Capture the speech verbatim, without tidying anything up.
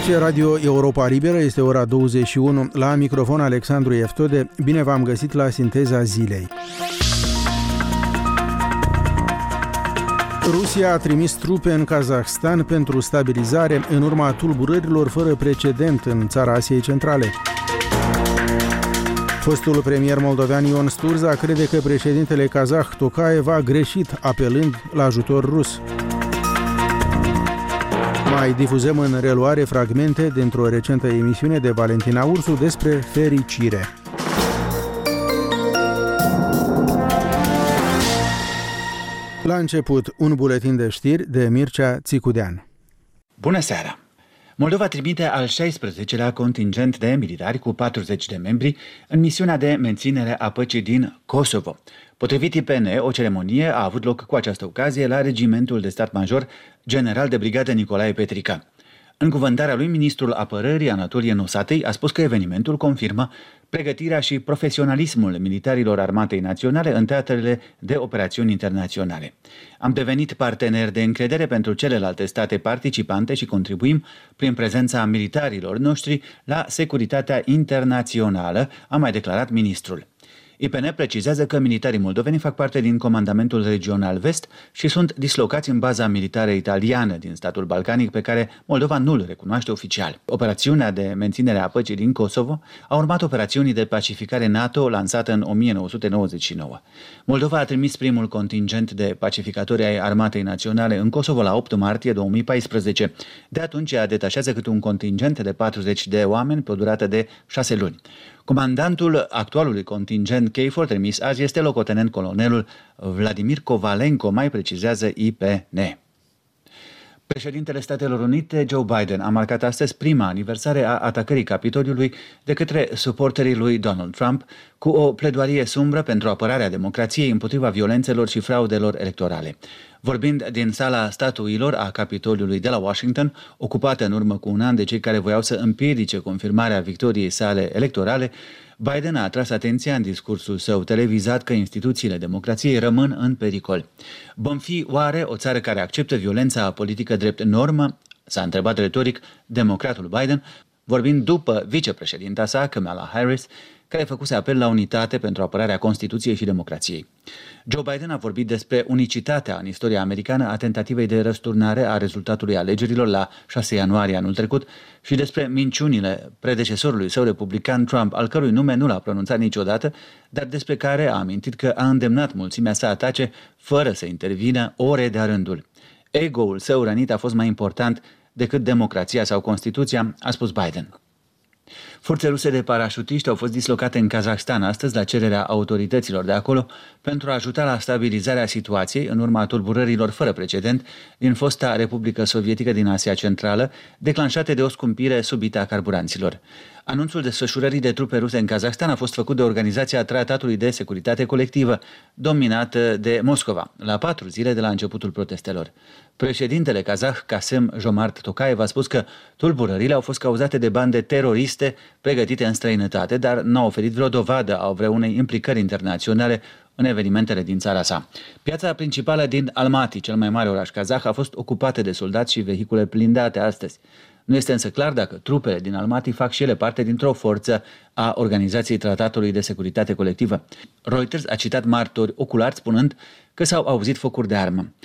Aici Radio Europa Liberă, este ora douăzeci și unu, la microfon Alexandru Eftode. Bine v-am găsit la Sinteza Zilei. Rusia a trimis trupe în Kazahstan pentru stabilizare în urma tulburărilor fără precedent în țara Asiei Centrale. Fostul premier moldovean Ion Sturza crede că președintele kazah Tokayev a greșit apelând la ajutor rus. Mai difuzăm în reluare fragmente dintr-o recentă emisiune de Valentina Ursu despre fericire. La început, un buletin de știri de Mircea Țicudean. Bună seara! Moldova trimite al șaisprezecelea contingent de militari cu patruzeci de membri în misiunea de menținere a păcii din Kosovo. Potrivit I P N, o ceremonie a avut loc cu această ocazie la Regimentul de Stat Major General de Brigadă Nicolae Petrica. În cuvântarea lui, ministrul apărării Anatolie Nosatei a spus că evenimentul confirmă pregătirea și profesionalismul militarilor Armatei Naționale în teatrele de operațiuni internaționale. Am devenit parteneri de încredere pentru celelalte state participante și contribuim prin prezența militarilor noștri la securitatea internațională, a mai declarat ministrul. I P N precizează că militarii moldoveni fac parte din Comandamentul Regional Vest și sunt dislocați în baza militară italiană din statul balcanic pe care Moldova nu îl recunoaște oficial. Operațiunea de menținere a păcii din Kosovo a urmat operațiunii de pacificare NATO lansată în o mie nouă sute nouăzeci și nouă. Moldova a trimis primul contingent de pacificatori ai Armatei Naționale în Kosovo la opt martie două mii paisprezece. De atunci ea detașează câte un contingent de patruzeci de oameni pe o durată de șase luni. Comandantul actualului contingent KFOR trimis azi este locotenent colonelul Vladimir Kovalenko, mai precizează I P N. Președintele Statelor Unite, Joe Biden, a marcat astăzi prima aniversare a atacării Capitoliului de către suporterii lui Donald Trump cu o pledoarie sumbră pentru apărarea democrației împotriva violențelor și fraudelor electorale. Vorbind din sala statuilor a Capitoliului de la Washington, ocupată în urmă cu un an de cei care voiau să împiedice confirmarea victoriei sale electorale, Biden a atras atenția în discursul său televizat că instituțiile democrației rămân în pericol. Vom fi oare o țară care acceptă violența politică drept normă? S-a întrebat retoric democratul Biden, vorbind după vicepreședinta sa, Kamala Harris, care făcuse apel la unitate pentru apărarea Constituției și democrației. Joe Biden a vorbit despre unicitatea în istoria americană a tentativei de răsturnare a rezultatului alegerilor la șase ianuarie anul trecut și despre minciunile predecesorului său republican Trump, al cărui nume nu l-a pronunțat niciodată, dar despre care a amintit că a îndemnat mulțimea să atace fără să intervină ore de-a rândul. Ego-ul său rănit a fost mai important decât democrația sau Constituția, a spus Biden. Forțe ruse de parașutiști au fost dislocate în Kazahstan astăzi la cererea autorităților de acolo pentru a ajuta la stabilizarea situației în urma tulburărilor fără precedent din fosta Republică Sovietică din Asia Centrală, declanșate de o scumpire subită a carburanților. Anunțul desfășurării de trupe ruse în Kazahstan a fost făcut de Organizația Tratatului de Securitate Colectivă, dominată de Moscova, la patru zile de la începutul protestelor. Președintele kazah, Kassym-Jomart Tokayev, a spus că tulburările au fost cauzate de bande teroriste pregătite în străinătate, dar n-au oferit vreo dovadă a vreunei implicări internaționale în evenimentele din țara sa. Piața principală din Almaty, cel mai mare oraș kazah, a fost ocupată de soldați și vehicule blindate astăzi. Nu este însă clar dacă trupele din Almaty fac și ele parte dintr-o forță a Organizației Tratatului de Securitate Colectivă. Reuters a citat martori oculari spunând că s-au auzit focuri de armă.